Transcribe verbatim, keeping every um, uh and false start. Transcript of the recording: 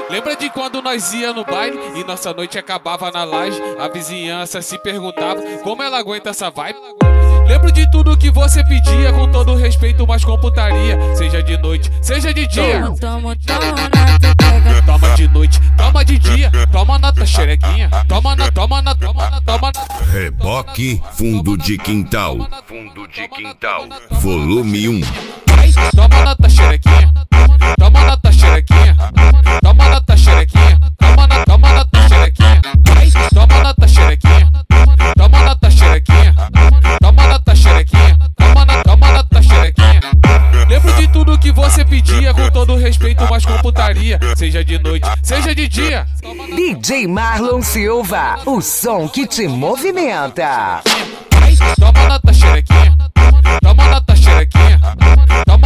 Lembra de quando nós ia no baile e nossa noite acabava na laje? A vizinhança se perguntava como ela aguenta essa vibe. Lembro de tudo que você pedia, com todo respeito, mas com putaria. Seja de noite, seja de dia. Toma, toma, toma na teteca. Toma de noite, toma de dia. Toma na tua xerequinha. Toma na, toma na, toma na, toma na. Reboque Fundo de Quintal. Fundo de Quintal. Volume um. Toma na tua xerequinha. Toma na tua xerequinha. Toma na tua xerequinha. Toma na, toma na tua xerequinha. Toma na tua xerequinha. Toma na tua xerequinha. Toma na tua xerequinha. Toma na, toma na tua xerequinha. Lembro de tudo que você pedia, com todo respeito, mas com putaria. Seja de noite, seja de dia. D J Marlon Silva, o som que te movimenta. Toma na tua xerequinha. Toma na tua xerequinha. Toma